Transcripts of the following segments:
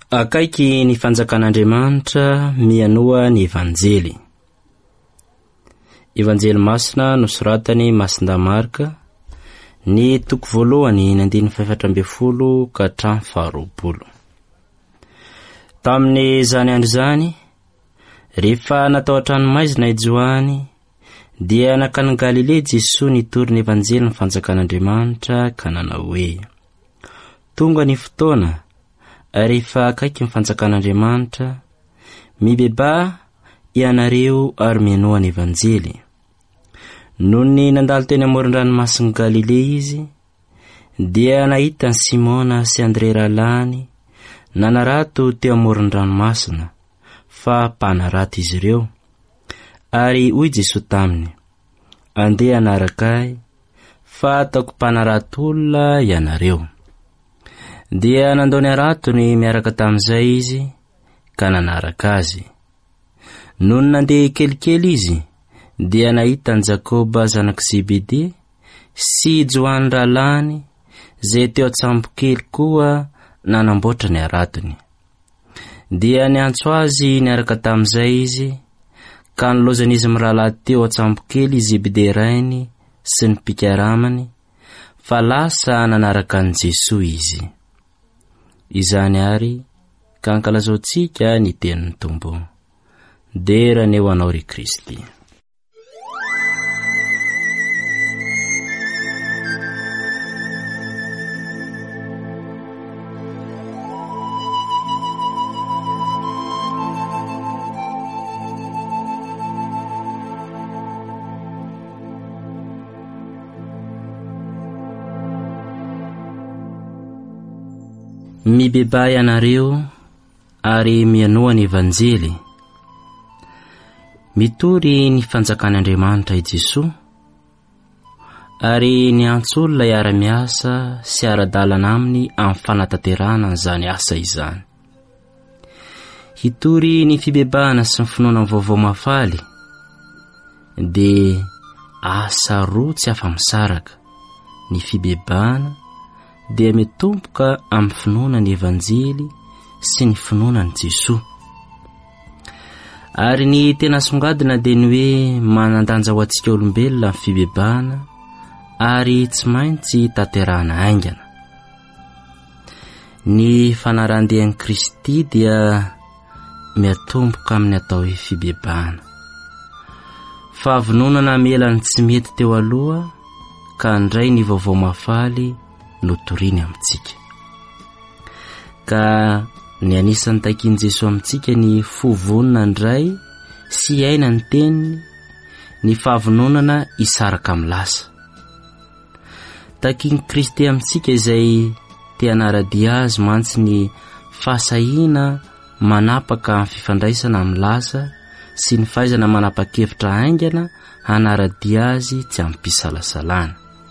Akaiky ny fanjakan'Andriamanitra mianoa ny evanjely. Evanjely masina nosoratany Masinda Marka ny toko voalohany 4:40 ka 20. Tamin'ny zany andro zany, rehefa natao an-tranomaizina i Johany, dia nakany Galile Jesosy nitory ny evanjely ny fanjakan'Andriamanitra ka nanao hoe: tonga ny fotoana rehefa akaiky ny fanjakan'Andriamanitra, mibeba ianareo ary mianoa ny evanjely. Nohon ny nandalo teny amoron-dranomasin'i Galile izy, dia nahita ny Simona sy Andre ralany nanarato teo amoron-dranomasina, fa mpanarato izy ireo. Ary hoy Jesosy taminy: andeha anarakay, fa ataoko mpanarato olona ianareo. Dia nandao ny aratony miaraka tamin'izay izy, ka nanaraka azy. Nohon nandeha kelikely izy, dia nahita ny Jakoba zanak' Zebede sy Johany ralany, zay teo an-tsambo kely koa nanamboatra ny aratony. Dia niantso azy niaraka tamin'izay izy, ka nilozan'izy mirahalahy teo an-tsambo kely Zebede rainy sy ny mpikaramany, fa lasa nanaraka an Jesosy izy. Izany ary ka ankalazaontsika ny tenin'ny Tompo. Dera ne ho anao ry Kristy. Mibeba ianareo ary mianoa ny evanjely. Mitory ny fanjakan'Andriamanitra i Jesosy, ary niantso olona iara-miasa sy ara-dalana aminy amin'ny fanatanterahana an'izany asa izany. Hitory ny fibebahana sy ny finoana vaovao mafaly, dia asa roa tsy afa-misaraka: ny fibebahana dia mitomboka amin'ny finoana ny evanjely sy ny finoana ny Jesosy. Ary ny tena songadina dia ny hoe manandanja ho antsika olombelona amin'ny fibebahana, ary tsy maintsy tanterahana haingana. Ny fanarandehan'i Kristy dia miatomboka amin'ny atao hoe fibebahana. Fahavononana melany tsy mety teo aloha, ka ndray ny vaovao mafaly notoriny amintsika. Ka ny anisan'ny takian Jesosy amintsika ny fohavonona ndray sy aina ny teniny, ny fahavononana isaraka amin'ny lasa. Takian Kristy amintsika izay te hanaradia azy mantsy ny fahasahiana manapaka amin'ny fifandraisana amin'ny lasa sy ny fahaizana manapa-kevitra haingana hanaradia azy tsy amin'ny mpisalasalana.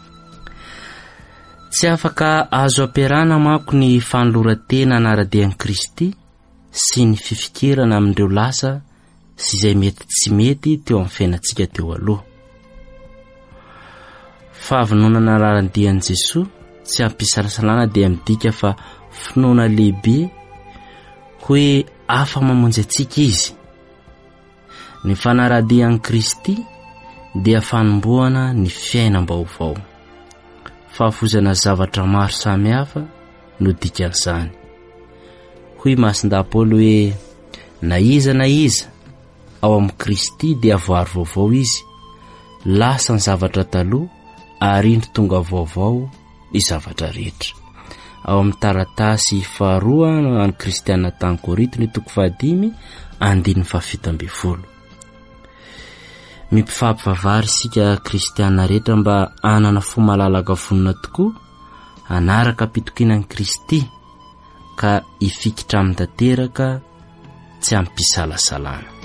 Tsy afaka azo ampiarahana manko ny fanoloran-tena hanaradian'i Kristy sy ny fifikirana amin'ireo lasa sy izay mety tsy mety teo amin'ny fiainantsika teo aloha. Fahavononana hanaradian'i Jesosy tsy amin'ny mpisalasalana dia midika fa finoana lehibe hoe afa mamonjy antsika izy. Ny fanaradian'i Kristy dia fanombohana ny fiainam-baovao, fahafozana zavatra maro samihafa no dikan'izany. Hoy Masinda Paoly hoe: na iza ao amin'ny Kristy dia voary vaovao izy, lasa ny zavatra taloha ary indro tonga vaovao ny zavatra rehetra. Ao amin'ny taratasy 2 any Kristiana tany Korinto ny toko 5:7. Mipifampivavary sika Kristiana rehetra mba anana fo malalaka vonona tokoa, anaraka pitokinan'i Kristy, ka ifikitra amin'ny tanteraka tsy amin'ny mpisalasalana.